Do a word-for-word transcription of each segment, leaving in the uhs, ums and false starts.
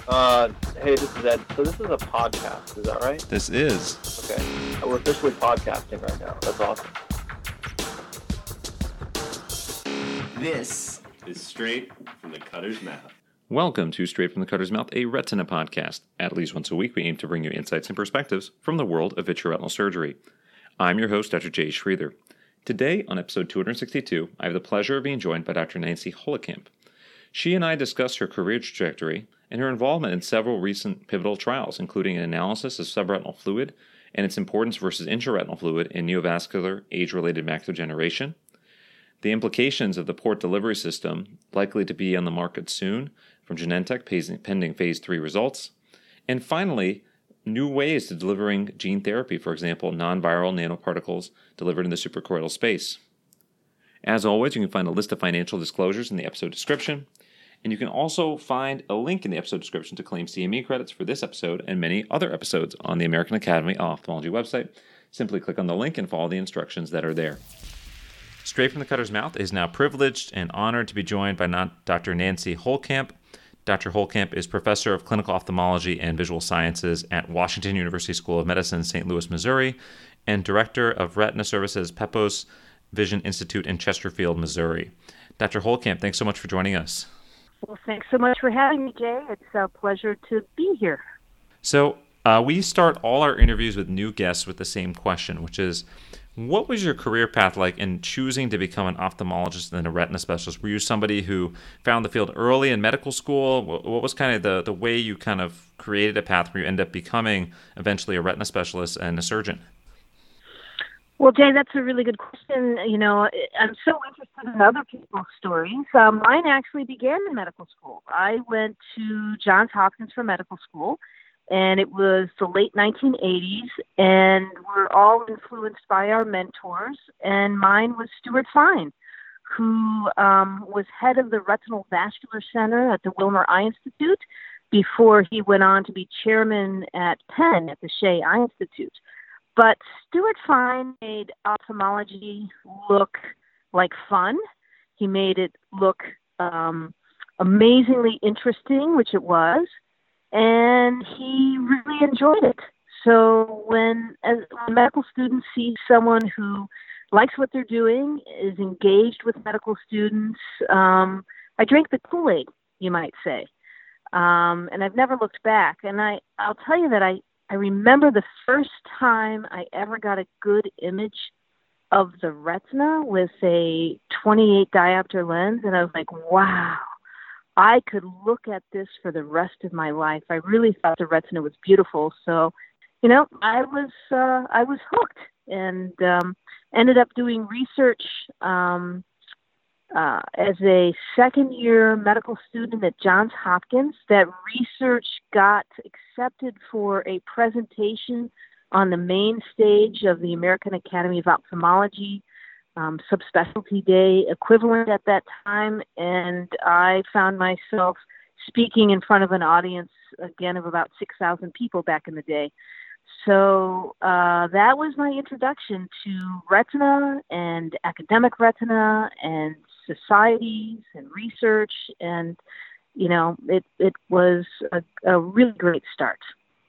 Uh, hey, this is Ed. So this is a podcast, is that right? This is. Okay. We're officially podcasting right now. That's awesome. This is Straight from the Cutter's Mouth. Welcome to Straight from the Cutter's Mouth, a retina podcast. At least once a week, we aim to bring you insights and perspectives from the world of vitreoretinal surgery. I'm your host, Doctor Jay Schreither. Today, on episode two hundred sixty-two, I have the pleasure of being joined by Doctor Nancy Holekamp. She and I discuss her career trajectory and her involvement in several recent pivotal trials, including an analysis of subretinal fluid and its importance versus intraretinal fluid in neovascular age-related macular degeneration, the implications of the port delivery system likely to be on the market soon from Genentech pending phase three results, and finally, new ways to delivering gene therapy, for example, non-viral nanoparticles delivered in the suprachoroidal space. As always, you can find a list of financial disclosures in the episode description, and you can also find a link in the episode description to claim C M E credits for this episode and many other episodes on the American Academy of Ophthalmology website. Simply click on the link and follow the instructions that are there. Straight from the Cutter's Mouth is now privileged and honored to be joined by Doctor Nancy Holekamp. Doctor Holekamp is Professor of Clinical Ophthalmology and Visual Sciences at Washington University School of Medicine, Saint Louis, Missouri, and Director of Retina Services, Pepos Vision Institute in Chesterfield, Missouri. Doctor Holekamp, thanks so much for joining us. Well, thanks so much for having me, Jay. It's a pleasure to be here. So uh, we start all our interviews with new guests with the same question, which is, what was your career path like in choosing to become an ophthalmologist and a retina specialist? Were you somebody who found the field early in medical school? What was kind of the, the way you kind of created a path where you ended up becoming eventually a retina specialist and a surgeon? Well, Jay, that's a really good question. You know, I'm so interested in other people's stories. Um, mine actually began in medical school. I went to Johns Hopkins for medical school, and it was the late nineteen eighties, and we're all influenced by our mentors, and mine was Stuart Fine, who um, was head of the Retinal Vascular Center at the Wilmer Eye Institute before he went on to be chairman at Penn at the Shea Eye Institute. But Stuart Fine made ophthalmology look like fun. He made it look um, amazingly interesting, which it was, and he really enjoyed it. So when, as, when medical students see someone who likes what they're doing, is engaged with medical students, um, I drank the Kool-Aid, you might say. Um, and I've never looked back. And I, I'll tell you that I, I remember the first time I ever got a good image of the retina with a twenty-eight diopter lens, and I was like, wow, I could look at this for the rest of my life. I really thought the retina was beautiful. So, you know, I was uh, I was hooked, and um, ended up doing research um, uh, as a second-year medical student at Johns Hopkins. That research got accepted for a presentation on the main stage of the American Academy of Ophthalmology um, subspecialty day equivalent at that time, and I found myself speaking in front of an audience, again, of about six thousand people back in the day. So uh, that was my introduction to retina and academic retina and societies and research, and, you know, it, it was a, a really great start.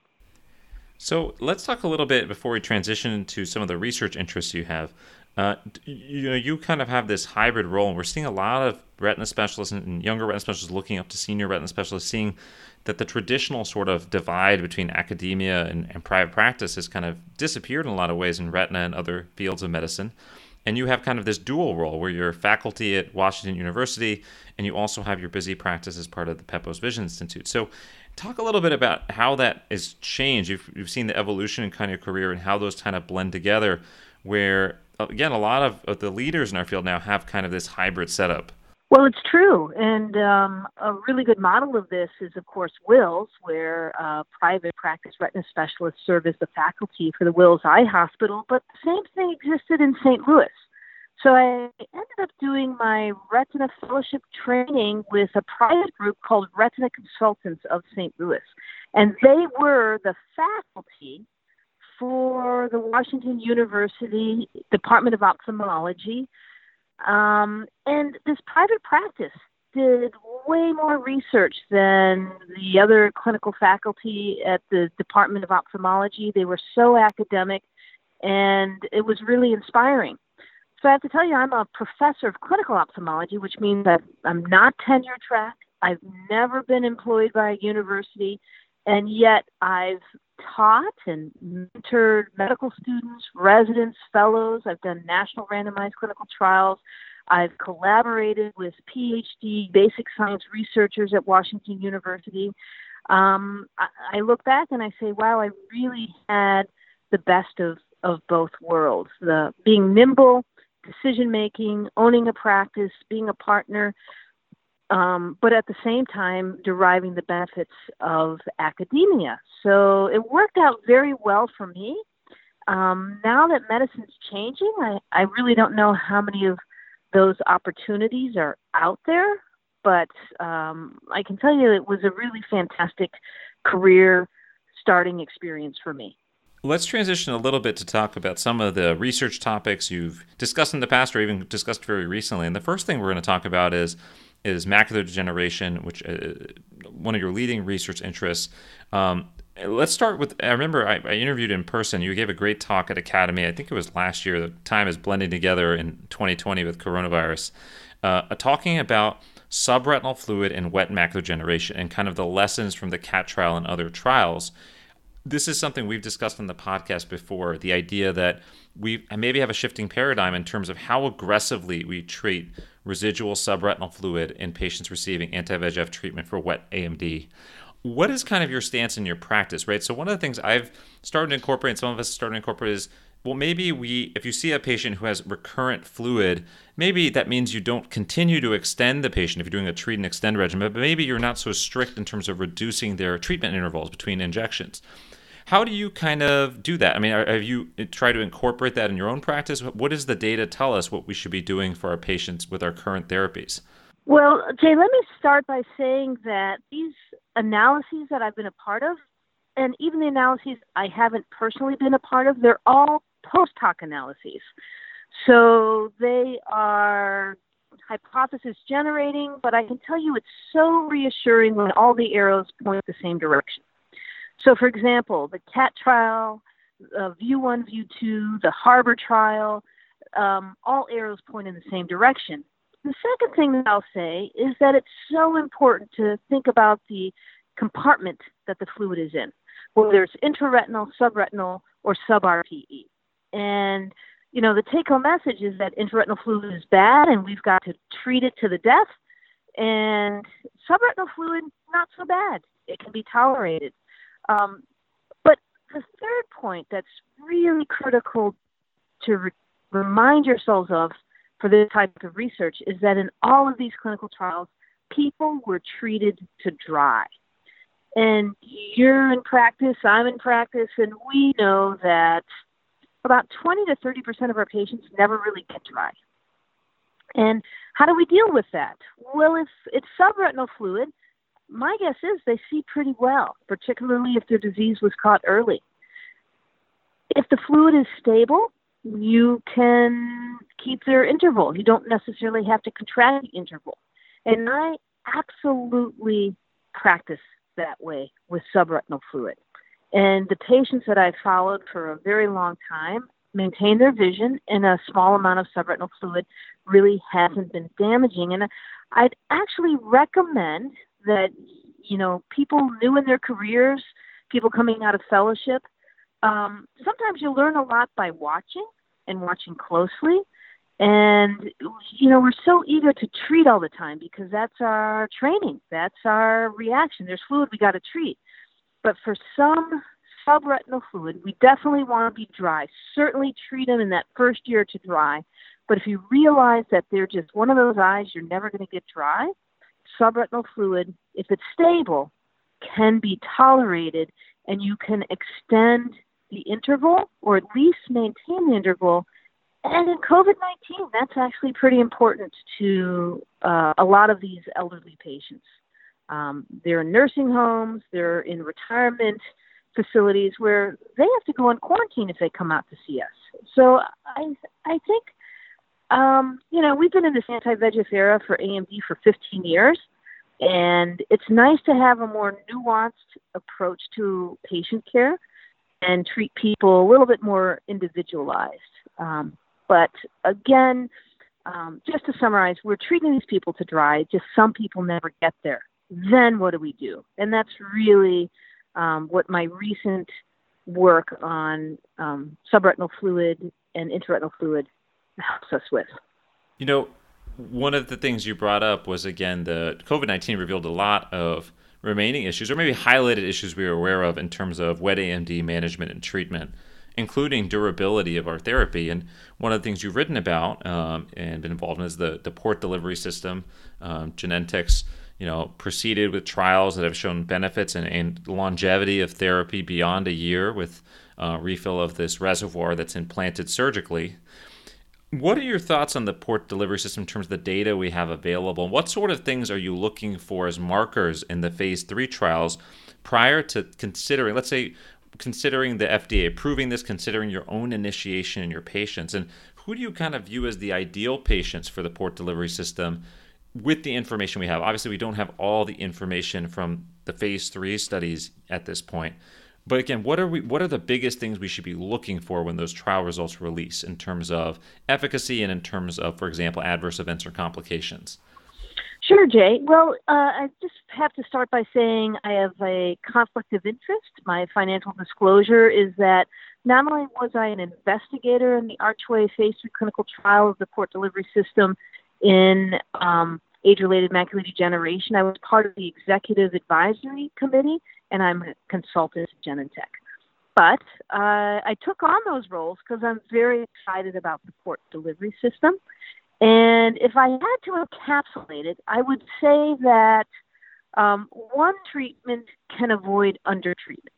So let's talk a little bit before we transition to some of the research interests you have. Uh, you know, you kind of have this hybrid role, and we're seeing a lot of retina specialists and younger retina specialists looking up to senior retina specialists, seeing that the traditional sort of divide between academia and, and private practice has kind of disappeared in a lot of ways in retina and other fields of medicine. And you have kind of this dual role where you're faculty at Washington University, and you also have your busy practice as part of the Pepos Vision Institute. So talk a little bit about how that has changed. You've, you've seen the evolution in kind of your career and how those kind of blend together, where, again, a lot of, of the leaders in our field now have kind of this hybrid setup. Well, it's true. And um, a really good model of this is, of course, Wills, where uh, private practice retina specialists serve as the faculty for the Wills Eye Hospital. But the same thing existed in Saint Louis. So I ended up doing my retina fellowship training with a private group called Retina Consultants of Saint Louis. And they were the faculty for the Washington University Department of Ophthalmology. Um, and this private practice did way more research than the other clinical faculty at the Department of Ophthalmology. They were so academic, and it was really inspiring. So I have to tell you, I'm a professor of clinical ophthalmology, which means that I'm not tenure track. I've never been employed by a university, and yet I've taught and mentored medical students, residents, fellows. I've done national randomized clinical trials. I've collaborated with PhD basic science researchers at Washington University. Um, I, I look back and I say, wow, I really had the best of, of both worlds. The being nimble, decision-making, owning a practice, being a partner, um, but at the same time deriving the benefits of academia. So it worked out very well for me. Um, now that medicine's changing, I, I really don't know how many of those opportunities are out there, but um, I can tell you it was a really fantastic career starting experience for me. Let's transition a little bit to talk about some of the research topics you've discussed in the past or even discussed very recently. And the first thing we're going to talk about is is macular degeneration, which is one of your leading research interests. Um, let's start with, I remember I, I interviewed in person. You gave a great talk at Academy. I think it was last year. The time is blending together in twenty twenty with coronavirus. Uh, talking about subretinal fluid and wet macular degeneration and kind of the lessons from the CATT trial and other trials. This is something we've discussed on the podcast before, the idea that we maybe have a shifting paradigm in terms of how aggressively we treat residual subretinal fluid in patients receiving anti-V E G F treatment for wet A M D. What is kind of your stance in your practice, right? So one of the things I've started to incorporate, and some of us started to incorporate is, well, maybe we, if you see a patient who has recurrent fluid, maybe that means you don't continue to extend the patient if you're doing a treat and extend regimen, but maybe you're not so strict in terms of reducing their treatment intervals between injections. How do you kind of do that? I mean, are, have you tried to incorporate that in your own practice? What does the data tell us what we should be doing for our patients with our current therapies? Well, Jay, let me start by saying that these analyses that I've been a part of, and even the analyses I haven't personally been a part of, they're all post hoc analyses. So they are hypothesis generating, but I can tell you it's so reassuring when all the arrows point the same direction. So, for example, the CATT trial, uh, View one, View two, the Harbor trial, um, all arrows point in the same direction. The second thing that I'll say is that it's so important to think about the compartment that the fluid is in, whether it's intraretinal, subretinal, or sub-R P E. And, you know, the take-home message is that intraretinal fluid is bad and we've got to treat it to the death. And subretinal fluid, not so bad. It can be tolerated. Um, but the third point that's really critical to re- remind yourselves of for this type of research is that in all of these clinical trials, people were treated to dry. And you're in practice, I'm in practice, and we know that about twenty to thirty percent of our patients never really get dry. And how do we deal with that? Well, if it's subretinal fluid, my guess is they see pretty well, particularly if their disease was caught early. If the fluid is stable, you can keep their interval. You don't necessarily have to contract the interval. And I absolutely practice that way with subretinal fluid. And the patients that I've followed for a very long time maintain their vision, and a small amount of subretinal fluid really hasn't been damaging. And I'd actually recommend that, you know, people new in their careers, people coming out of fellowship, um, sometimes you learn a lot by watching and watching closely. And, you know, we're so eager to treat all the time because that's our training. That's our reaction. There's fluid we got to treat. But for some subretinal fluid, we definitely want to be dry. Certainly treat them in that first year to dry. But if you realize that they're just one of those eyes you're never going to get dry, subretinal fluid, if it's stable, can be tolerated, and you can extend the interval or at least maintain the interval. And in COVID nineteen, that's actually pretty important to uh, a lot of these elderly patients. Um, they're in nursing homes, they're in retirement facilities where they have to go in quarantine if they come out to see us. So I, I think um, you know, we've been in this anti-V E G F era for A M D for fifteen years, and it's nice to have a more nuanced approach to patient care and treat people a little bit more individualized. Um, but again, um, just to summarize, we're treating these people to dry, just some people never get there. Then what do we do? And that's really um, what my recent work on um, subretinal fluid and intraretinal fluid helps us with. You know, one of the things you brought up was, again, the COVID nineteen revealed a lot of remaining issues, or maybe highlighted issues we were aware of in terms of wet A M D management and treatment, including durability of our therapy. And one of the things you've written about um, and been involved in is the, the port delivery system. Um, Genentech's, you know, proceeded with trials that have shown benefits and, and longevity of therapy beyond a year with uh, refill of this reservoir that's implanted surgically. What are your thoughts on the port delivery system in terms of the data we have available? What sort of things are you looking for as markers in the phase three trials prior to considering, let's say, considering the F D A approving this, considering your own initiation in your patients? And who do you kind of view as the ideal patients for the port delivery system with the information we have? Obviously, we don't have all the information from the phase three studies at this point. But again, what are we? What are the biggest things we should be looking for when those trial results release in terms of efficacy and in terms of, for example, adverse events or complications? Sure, Jay. Well, uh, I just have to start by saying I have a conflict of interest. My financial disclosure is that not only was I an investigator in the Archway phase three clinical trial of the port delivery system in um, age-related macular degeneration, I was part of the executive advisory committee, and I'm a consultant at Genentech. But uh, I took on those roles because I'm very excited about the port delivery system. And if I had to encapsulate it, I would say that um, one treatment can avoid undertreatment.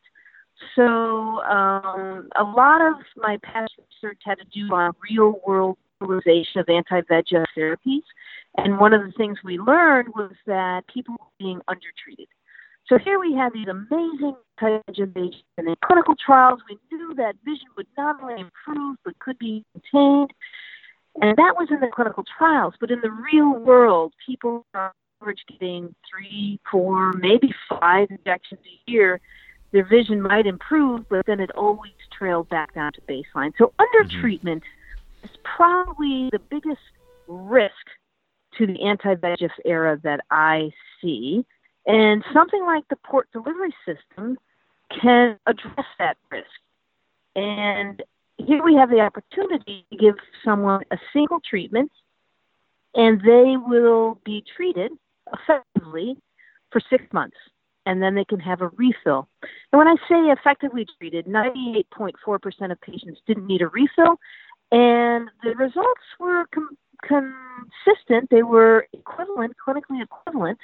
So um, a lot of my past research had to do on real-world utilization of anti-V E G F therapies. And one of the things we learned was that people were being undertreated. So here we have these amazing anti-V E G F agents, and in clinical trials, we knew that vision would not only improve, but could be maintained. And that was in the clinical trials. But in the real world, people are getting three, four, maybe five injections a year. Their vision might improve, but then it always trailed back down to baseline. So undertreatment mm-hmm. is probably the biggest risk to the anti-V E G F era that I see. And something like the port delivery system can address that risk. And here we have the opportunity to give someone a single treatment, and they will be treated effectively for six months, and then they can have a refill. And when I say effectively treated, ninety-eight point four percent of patients didn't need a refill, and the results were com- consistent. They were equivalent, clinically equivalent,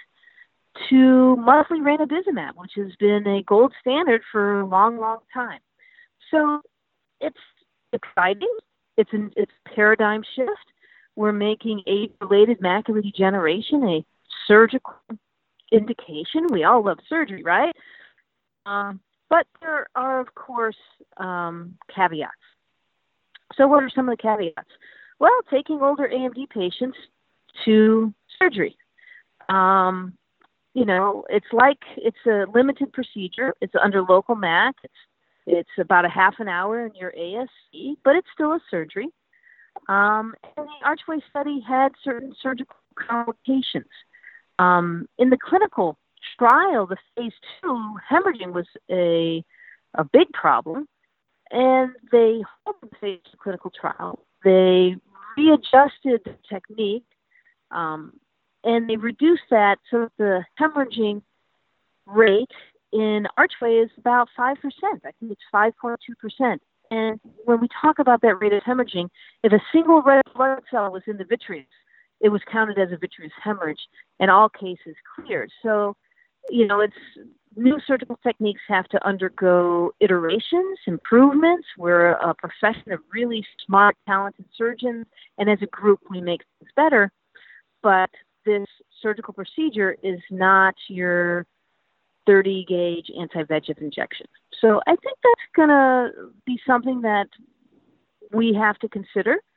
to monthly ranibizumab, which has been a gold standard for a long, long time. So it's exciting. It's an it's a paradigm shift. We're making age-related macular degeneration a surgical indication. We all love surgery, right? Um, but there are, of course, um, caveats. So what are some of the caveats? Well, taking older A M D patients to surgery. Um, you know, it's like it's a limited procedure. It's under local M A C. It's It's about a half an hour in your A S C, but it's still a surgery. Um, and the Archway study had certain surgical complications. Um, in the clinical trial, the phase two, hemorrhaging was a a big problem, and they halted the phase two clinical trial. They readjusted the technique, um, and they reduced that so that the hemorrhaging rate in Archway is about five percent. I think it's five point two percent. And when we talk about that rate of hemorrhaging, if a single red blood cell was in the vitreous, it was counted as a vitreous hemorrhage, and all cases cleared. So, you know, it's new surgical techniques have to undergo iterations, improvements. We're a profession of really smart, talented surgeons, and as a group, we make things better. But this surgical procedure is not your thirty gauge anti-V E G F injection. So I think that's going to be something that we have to consider.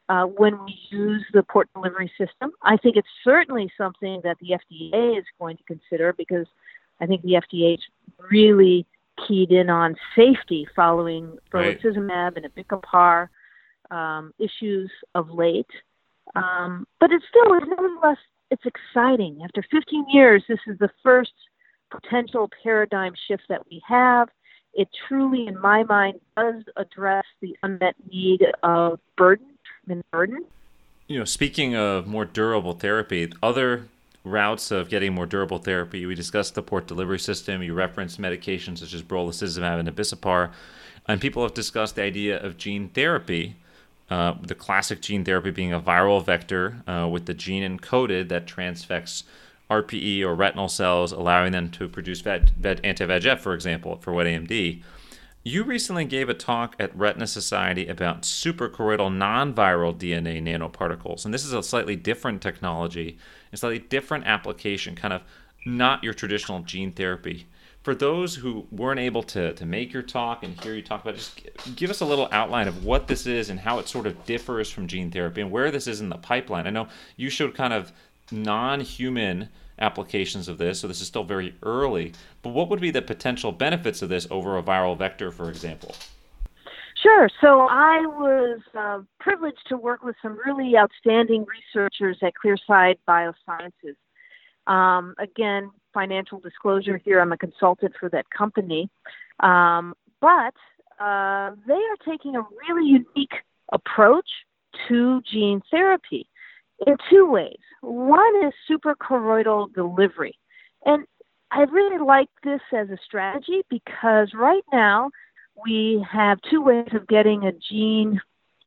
uh, when we use the port delivery system. I think it's certainly something that the F D A is going to consider, because I think the F D A is really keyed in on safety following Right. brolucizumab and abicipar um, issues of late. Um, but it's still, nevertheless, it's exciting. After fifteen years, this is the first potential paradigm shift that we have. It truly, in my mind, does address the unmet need of burden, treatment burden. You know, speaking of more durable therapy, other routes of getting more durable therapy, we discussed the port delivery system. You referenced medications such as brolucizumab and abicipar, and people have discussed the idea of gene therapy. Uh, the classic gene therapy being a viral vector uh, with the gene encoded that transfects R P E or retinal cells, allowing them to produce v- v- anti-V E G F, for example, for wet A M D. You recently gave a talk at Retina Society about suprachoroidal non-viral D N A nanoparticles, and this is a slightly different technology, a slightly different application, kind of not your traditional gene therapy. For those who weren't able to, to make your talk and hear you talk about it, just give us a little outline of what this is and how it sort of differs from gene therapy and where this is in the pipeline. I know you showed kind of non-human applications of this, so this is still very early, but what would be the potential benefits of this over a viral vector, for example? Sure. So I was uh, privileged to work with some really outstanding researchers at Clearside Biosciences. Um, again, financial disclosure here, I'm a consultant for that company. Um, but uh, they are taking a really unique approach to gene therapy in two ways. One is suprachoroidal delivery. And I really like this as a strategy because right now we have two ways of getting a gene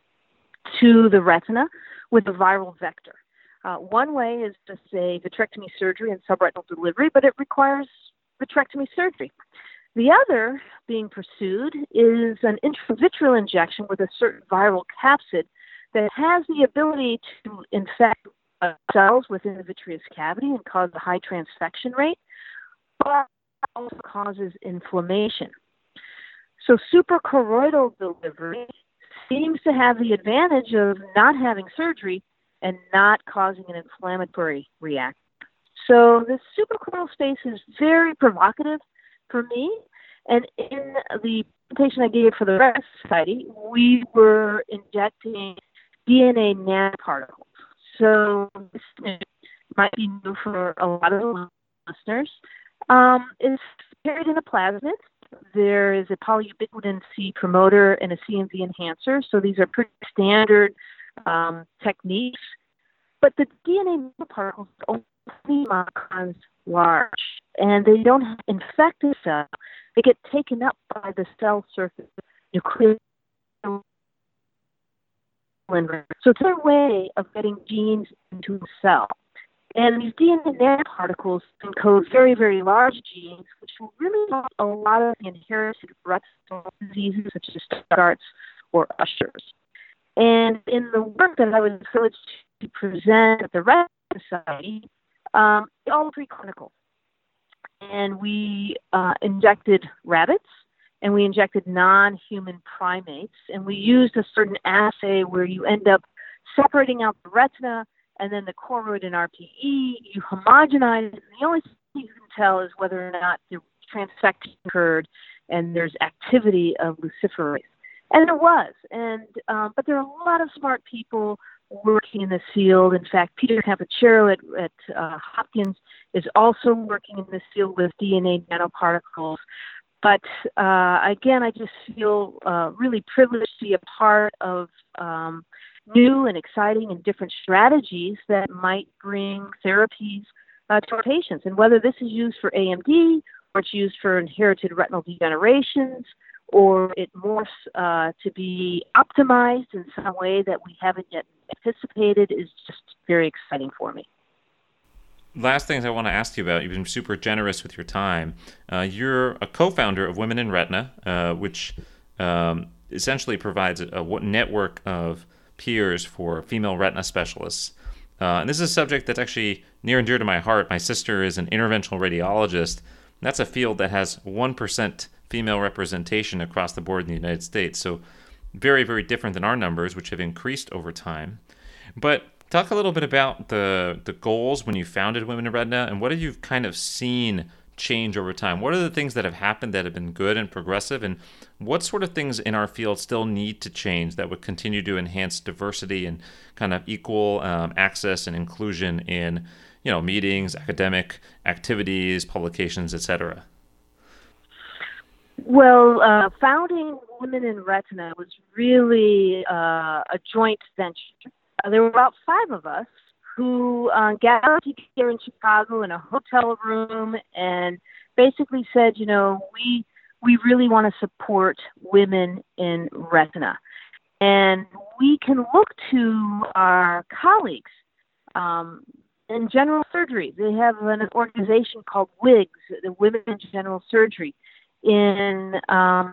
to the retina with a viral vector. Uh, one way is to say vitrectomy surgery and subretinal delivery, but it requires vitrectomy surgery. The other being pursued is an intravitreal injection with a certain viral capsid that has the ability to infect uh, cells within the vitreous cavity and cause a high transfection rate, but also causes inflammation. So suprachoroidal delivery seems to have the advantage of not having surgery and not causing an inflammatory reaction. So the suprachoroidal space is very provocative for me. And in the presentation I gave for the Retina Society, we were injecting D N A nanoparticles. So this might be new for a lot of the listeners. Um, it's carried in a plasmid. There is a polyubiquitin C promoter and a C M V enhancer. So these are pretty standard um, techniques. But the D N A nanoparticles are only microns large, and they don't infect the cell. They get taken up by the cell surface nuclear. So it's a way of getting genes into a cell. And these D N A nanoparticles encode very, very large genes, which will really help a lot of the inherited retinal diseases such as Stargardt's or Usher's. And in the work that I was privileged to present at the Retina Society, um, all preclinical. And we uh, injected rabbits, and we injected non-human primates, and we used a certain assay where you end up separating out the retina and then the choroid and R P E. You homogenize it, and the only thing you can tell is whether or not the transfection occurred and there's activity of luciferase. And there was, and um, but there are a lot of smart people working in this field. In fact, Peter Campachero at, at uh, Hopkins is also working in this field with D N A nanoparticles. But uh, again, I just feel uh, really privileged to be a part of um, new and exciting and different strategies that might bring therapies uh, to our patients. And whether this is used for A M D or it's used for inherited retinal degenerations, or it morphs uh, to be optimized in some way that we haven't yet anticipated, is just very exciting for me. Last things I want to ask you about, you've been super generous with your time. Uh, you're a co-founder of Women in Retina, uh, which um, essentially provides a, a network of peers for female retina specialists. Uh, and this is a subject that's actually near and dear to my heart. My sister is an interventional radiologist. That's a field that has one percent female representation across the board in the United States. So very, very different than our numbers, which have increased over time. But talk a little bit about the the goals when you founded Women in Retina, and what have you kind of seen change over time? What are the things that have happened that have been good and progressive, and what sort of things in our field still need to change that would continue to enhance diversity and kind of equal um, access and inclusion in, you know, meetings, academic activities, publications, et cetera? Well, uh, founding Women in Retina was really uh, a joint venture. Uh, there were about five of us who uh, gathered here in Chicago in a hotel room and basically said, you know, we we really want to support women in retina. And we can look to our colleagues um, in general surgery. They have an organization called WIGS, the Women in General Surgery. In um,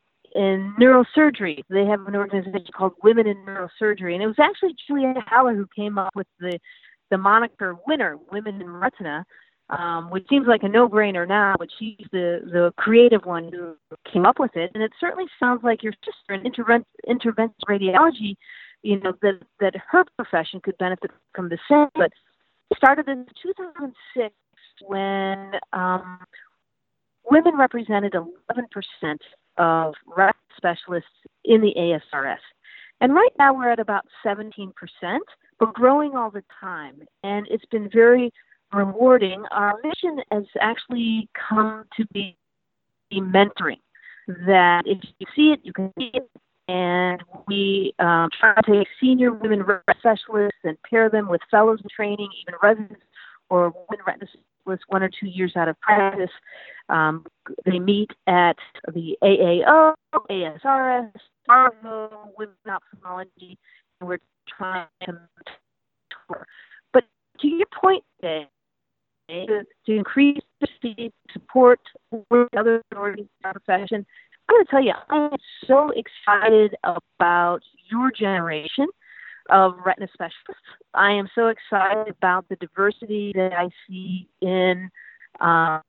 in neurosurgery, they have an organization called Women in Neurosurgery. And it was actually Juliette Haller who came up with the, the moniker winner, Women in Retina, um, which seems like a no-brainer now, but she's the, the creative one who came up with it. And it certainly sounds like your sister in interven- interventional radiology, you know, that, that her profession could benefit from the same. But it started in two thousand six when um, women represented eleven percent of retina specialists in the A S R S. And right now we're at about seventeen percent, but growing all the time. And it's been very rewarding. Our mission has actually come to be mentoring, that if you see it, you can see it. And we um, try to take senior women retina specialists and pair them with fellows in training, even residents or women retina specialists one or two years out of practice. Um, they meet at the A A O, A S R S, Fargo, Women in Ophthalmology, and we're trying to mentor. But to your point, Dave, to, to increase the support for other minorities in our profession, I'm going to tell you, I am so excited about your generation of retina specialists. I am so excited about the diversity that I see in um,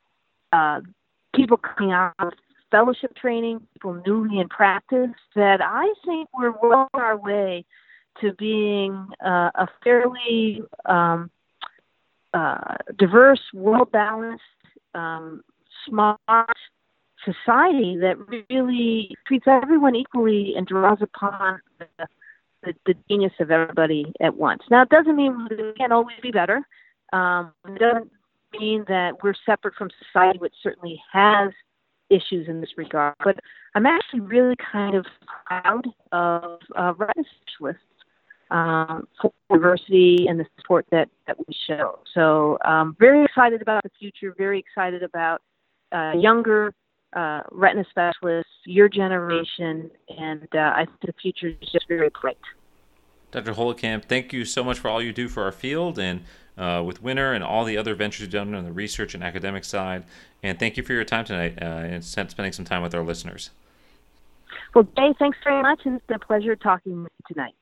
uh, people coming out of fellowship training, people newly in practice, that I think we're well on our way to being uh, a fairly um, uh, diverse, well-balanced, um, smart society that really treats everyone equally and draws upon the, the, the genius of everybody at once. Now, it doesn't mean we can't always be better. Um, it doesn't mean that we're separate from society, which certainly has issues in this regard. But I'm actually really kind of proud of uh, retina specialists um, for diversity and the support that, that we show. So um, very excited about the future, very excited about uh, younger uh, retina specialists, your generation, and uh, I think the future is just very bright. Doctor Holekamp, thank you so much for all you do for our field and uh, with Winner and all the other ventures you've done on the research and academic side. And thank you for your time tonight uh, and spending some time with our listeners. Well, Jay, thanks very much, and it's been a pleasure talking with you tonight.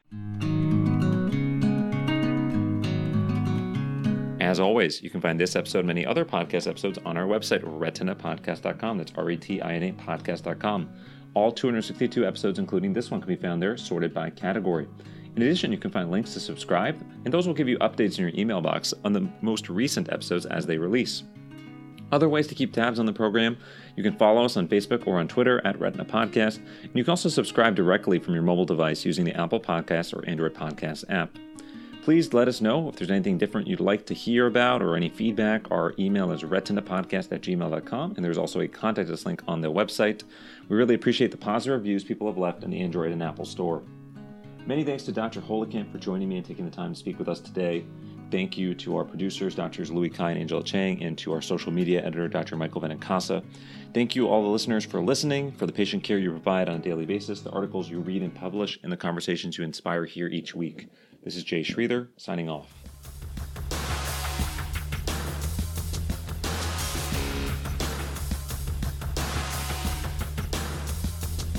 As always, you can find this episode and many other podcast episodes on our website, retina podcast dot com. That's R E T I N A podcast dot com. All two hundred sixty-two episodes, including this one, can be found there, sorted by category. In addition, you can find links to subscribe, and those will give you updates in your email box on the most recent episodes as they release. Other ways to keep tabs on the program, you can follow us on Facebook or on Twitter at Retina Podcast, and you can also subscribe directly from your mobile device using the Apple Podcasts or Android Podcasts app. Please let us know if there's anything different you'd like to hear about or any feedback. Our email is retina podcast at gmail dot com, and there's also a contact us link on the website. We really appreciate the positive reviews people have left in the Android and Apple store. Many thanks to Doctor Holekamp for joining me and taking the time to speak with us today. Thank you to our producers, Doctors Louis Kai and Angela Chang, and to our social media editor, Doctor Michael Benincasa. Thank you all the listeners for listening, for the patient care you provide on a daily basis, the articles you read and publish, and the conversations you inspire here each week. This is Jay Sridhar, signing off.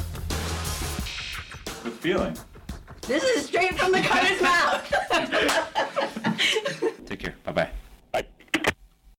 Good feeling. This is straight from the cutter's mouth.